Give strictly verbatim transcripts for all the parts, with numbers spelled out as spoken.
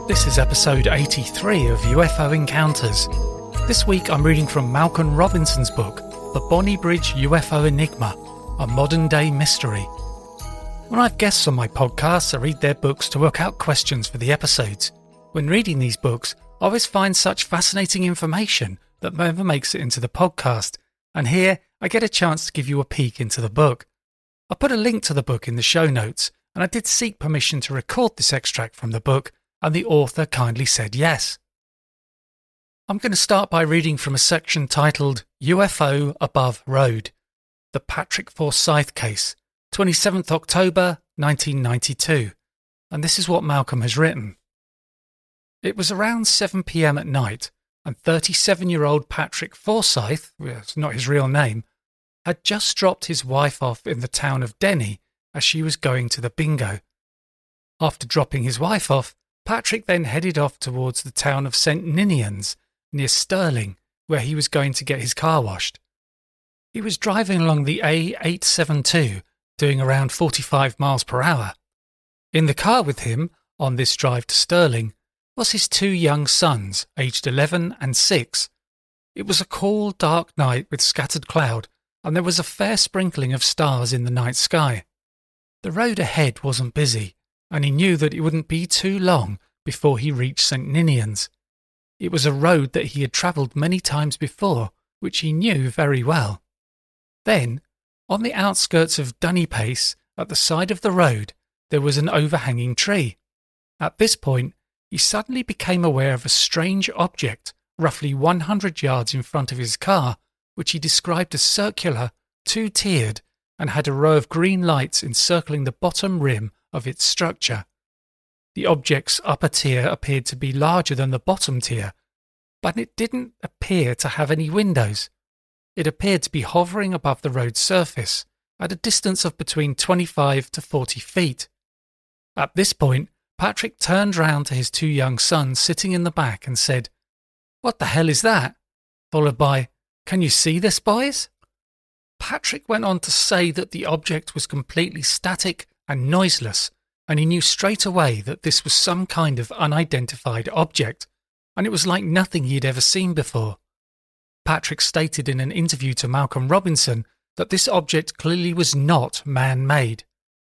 This is episode eighty-three of U F O Encounters. This week I'm reading from Malcolm Robinson's book, The Bonnie Bridge U F O Enigma, a modern-day mystery. When I have guests on my podcasts, I read their books to work out questions for the episodes. When reading these books, I always find such fascinating information that never makes it into the podcast, and here I get a chance to give you a peek into the book. I put a link to the book in the show notes, and I did seek permission to record this extract from the book, and the author kindly said yes. I'm going to start by reading from a section titled U F O Above Road, The Patrick Forsyth Case, twenty-seventh October nineteen ninety-two, and this is what Malcolm has written. It was around seven p.m. at night, and thirty-seven-year-old Patrick Forsyth, it's not his real name, had just dropped his wife off in the town of Denny as she was going to the bingo. After dropping his wife off, Patrick then headed off towards the town of Saint Ninians, near Stirling, where he was going to get his car washed. He was driving along the A eight seventy-two, doing around forty-five miles per hour. In the car with him, on this drive to Stirling, was his two young sons, aged eleven and six. It was a cool, dark night with scattered cloud, and there was a fair sprinkling of stars in the night sky. The road ahead wasn't busy, and he knew that it wouldn't be too long before he reached Saint Ninians. It was a road that he had travelled many times before, which he knew very well. Then, on the outskirts of Dunnypace, at the side of the road, there was an overhanging tree. At this point, he suddenly became aware of a strange object roughly one hundred yards in front of his car, which he described as circular, two-tiered, and had a row of green lights encircling the bottom rim of its structure. The object's upper tier appeared to be larger than the bottom tier, but it didn't appear to have any windows. It appeared to be hovering above the road's surface, at a distance of between twenty-five to forty feet. At this point, Patrick turned round to his two young sons sitting in the back and said, "What the hell is that?" Followed by, "Can you see this, boys?" Patrick went on to say that the object was completely static and noiseless, and he knew straight away that this was some kind of unidentified object, and it was like nothing he had ever seen before. Patrick stated in an interview to Malcolm Robinson that this object clearly was not man-made.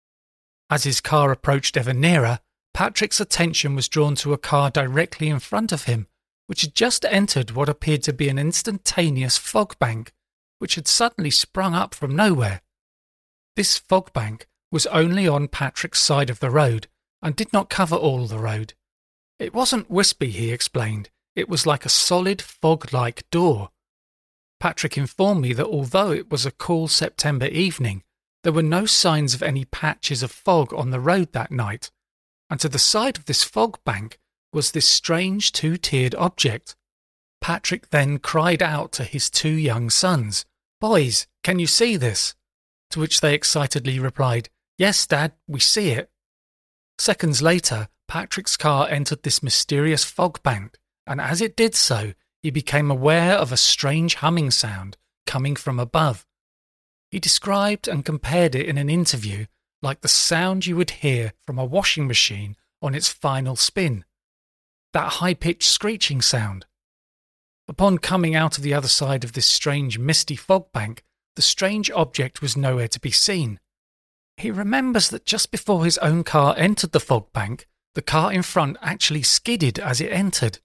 As his car approached ever nearer, Patrick's attention was drawn to a car directly in front of him, which had just entered what appeared to be an instantaneous fog bank, which had suddenly sprung up from nowhere. This fog bank was only on Patrick's side of the road and did not cover all the road. It wasn't wispy, he explained. It was like a solid fog-like door. Patrick informed me that although it was a cool September evening, there were no signs of any patches of fog on the road that night, and to the side of this fog bank was this strange two-tiered object. Patrick then cried out to his two young sons, "Boys, can you see this?" To which they excitedly replied, "Yes, Dad, we see it." Seconds later, Patrick's car entered this mysterious fog bank, and as it did so, he became aware of a strange humming sound coming from above. He described and compared it in an interview like the sound you would hear from a washing machine on its final spin. That high-pitched screeching sound. Upon coming out of the other side of this strange misty fog bank, the strange object was nowhere to be seen. He remembers that just before his own car entered the fog bank, the car in front actually skidded as it entered.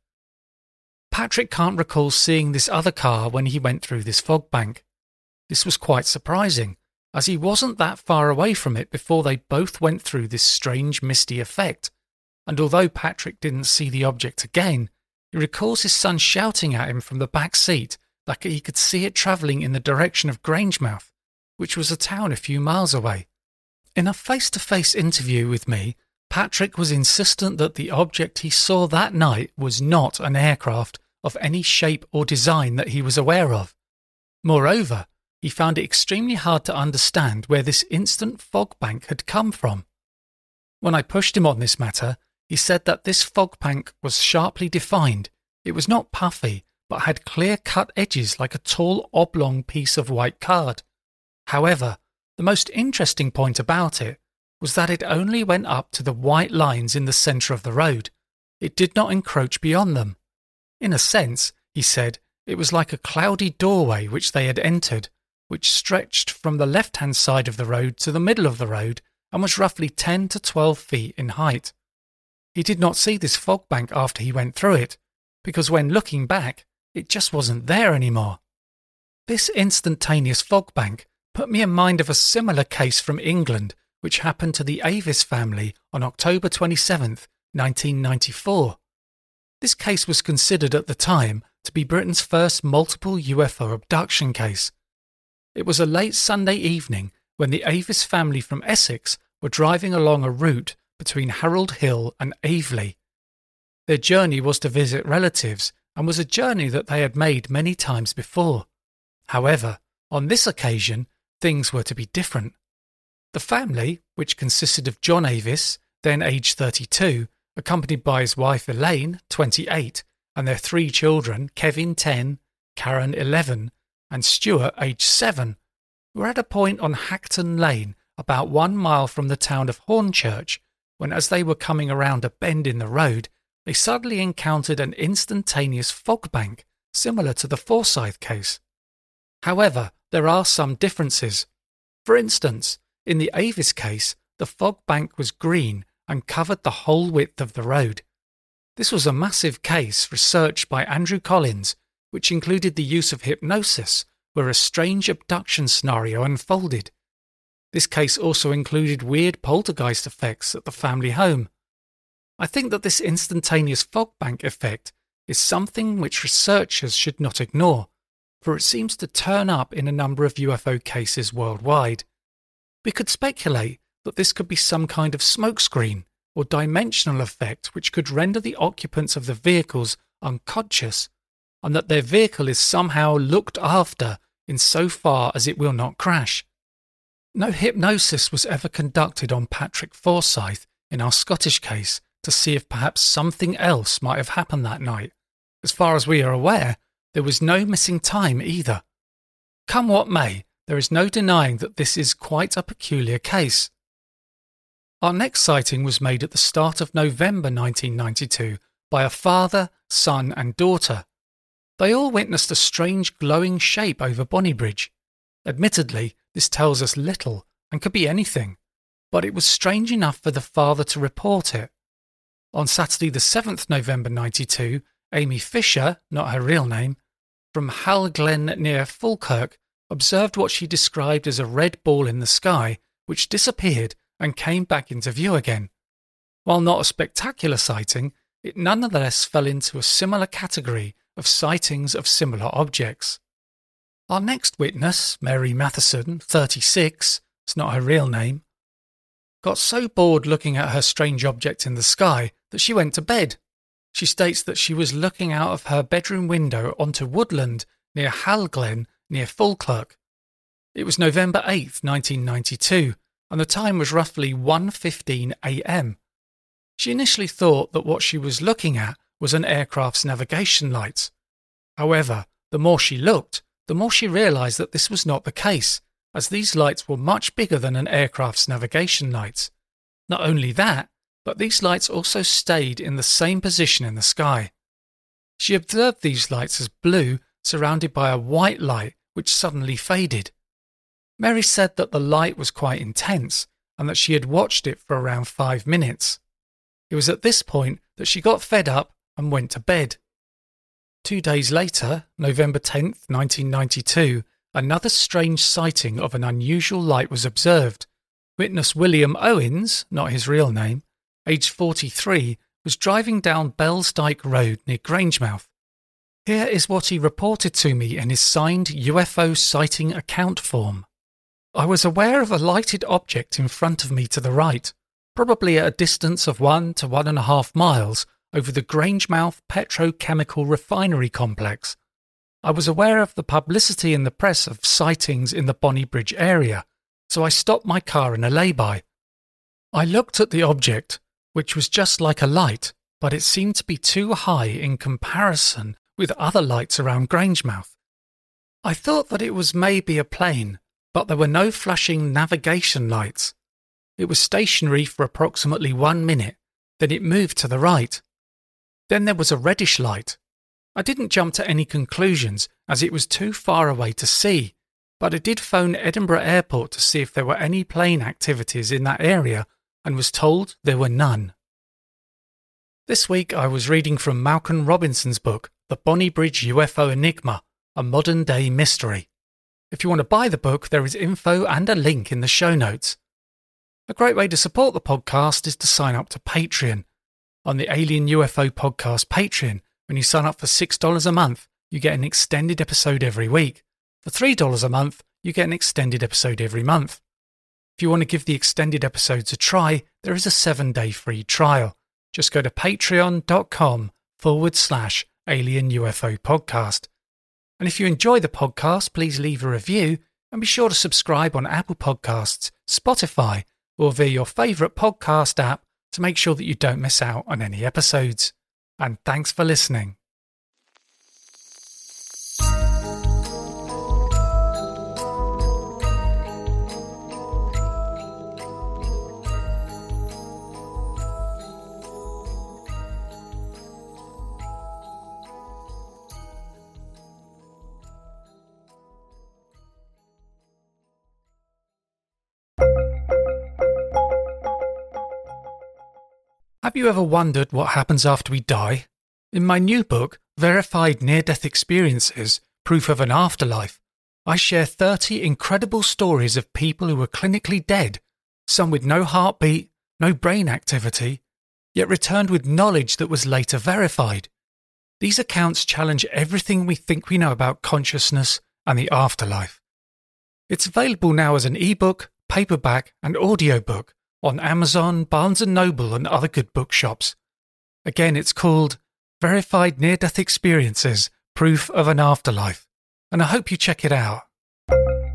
Patrick can't recall seeing this other car when he went through this fog bank. This was quite surprising, as he wasn't that far away from it before they both went through this strange misty effect, and although Patrick didn't see the object again, he recalls his son shouting at him from the back seat like he could see it travelling in the direction of Grangemouth, which was a town a few miles away. In a face-to-face interview with me, Patrick was insistent that the object he saw that night was not an aircraft of any shape or design that he was aware of. Moreover, he found it extremely hard to understand where this instant fog bank had come from. When I pushed him on this matter, he said that this fog bank was sharply defined. It was not puffy, but had clear-cut edges like a tall oblong piece of white card. However, the most interesting point about it was that it only went up to the white lines in the centre of the road, it did not encroach beyond them. In a sense, he said, it was like a cloudy doorway which they had entered, which stretched from the left-hand side of the road to the middle of the road and was roughly ten to twelve feet in height. He did not see this fog bank after he went through it, because when looking back, it just wasn't there anymore. This instantaneous fog bank put me in mind of a similar case from England which happened to the Avis family on October twenty-seventh, nineteen ninety-four. This case was considered at the time to be Britain's first multiple U F O abduction case. It was a late Sunday evening when the Avis family from Essex were driving along a route between Harold Hill and Aveley. Their journey was to visit relatives and was a journey that they had made many times before. However, on this occasion, things were to be different. The family, which consisted of John Avis, then aged thirty-two, accompanied by his wife Elaine, twenty-eight, and their three children, Kevin, ten, Karen, eleven, and Stuart, aged seven, were at a point on Hackton Lane, about one mile from the town of Hornchurch, when as they were coming around a bend in the road, they suddenly encountered an instantaneous fog bank similar to the Forsyth case. However, there are some differences. For instance, in the Avis case, the fog bank was green and covered the whole width of the road. This was a massive case researched by Andrew Collins, which included the use of hypnosis, where a strange abduction scenario unfolded. This case also included weird poltergeist effects at the family home. I think that this instantaneous fog bank effect is something which researchers should not ignore, for it seems to turn up in a number of U F O cases worldwide. We could speculate that this could be some kind of smokescreen or dimensional effect which could render the occupants of the vehicles unconscious, and that their vehicle is somehow looked after in so far as it will not crash. No hypnosis was ever conducted on Patrick Forsyth in our Scottish case to see if perhaps something else might have happened that night. As far as we are aware, there was no missing time either. Come what may, there is no denying that this is quite a peculiar case. Our next sighting was made at the start of November nineteen ninety-two by a father, son and daughter. They all witnessed a strange glowing shape over Bonnybridge. Admittedly, this tells us little and could be anything, but it was strange enough for the father to report it. On Saturday the seventh of November ninety-two, Amy Fisher, not her real name, from Halglen near Falkirk, observed what she described as a red ball in the sky, which disappeared and came back into view again. While not a spectacular sighting, it nonetheless fell into a similar category of sightings of similar objects. Our next witness, Mary Matheson, thirty-six, it's not her real name, got so bored looking at her strange object in the sky that she went to bed. She states that she was looking out of her bedroom window onto woodland near Halglen near Falkirk. It was November eighth, nineteen ninety-two, and the time was roughly one fifteen a m. She initially thought that what she was looking at was an aircraft's navigation lights. However, the more she looked, the more she realised that this was not the case, as these lights were much bigger than an aircraft's navigation lights. Not only that, but these lights also stayed in the same position in the sky. She observed these lights as blue, surrounded by a white light which suddenly faded. Mary said that the light was quite intense and that she had watched it for around five minutes. It was at this point that she got fed up and went to bed. Two days later, November tenth, nineteen ninety-two, another strange sighting of an unusual light was observed. Witness William Owens, not his real name, aged forty-three, was driving down Bellsdyke Road near Grangemouth. Here is what he reported to me in his signed U F O sighting account form. I was aware of a lighted object in front of me to the right, probably at a distance of one to one and a half miles over the Grangemouth Petrochemical Refinery Complex. I was aware of the publicity in the press of sightings in the Bonnybridge area, so I stopped my car in a lay-by. I looked at the object, which was just like a light, but it seemed to be too high in comparison with other lights around Grangemouth. I thought that it was maybe a plane, but there were no flashing navigation lights. It was stationary for approximately one minute, then it moved to the right. Then there was a reddish light. I didn't jump to any conclusions as it was too far away to see, but I did phone Edinburgh Airport to see if there were any plane activities in that area and was told there were none. This week I was reading from Malcolm Robinson's book, The Bonnie Bridge U F O Enigma, a modern-day mystery. If you want to buy the book, there is info and a link in the show notes. A great way to support the podcast is to sign up to Patreon. On the Alien U F O Podcast Patreon, when you sign up for six dollars a month, you get an extended episode every week. For three dollars a month, you get an extended episode every month. If you want to give the extended episodes a try, there is a seven-day free trial. Just go to patreon.com forward slash Alien U F O Podcast. And if you enjoy the podcast, please leave a review and be sure to subscribe on Apple Podcasts, Spotify, or via your favourite podcast app to make sure that you don't miss out on any episodes. And thanks for listening. Have you ever wondered what happens after we die? In my new book, Verified Near-Death Experiences, Proof of an Afterlife, I share thirty incredible stories of people who were clinically dead, some with no heartbeat, no brain activity, yet returned with knowledge that was later verified. These accounts challenge everything we think we know about consciousness and the afterlife. It's available now as an ebook, paperback and audiobook on Amazon, Barnes and Noble and other good bookshops. Again, it's called Verified Near-Death Experiences, Proof of an Afterlife, and I hope you check it out.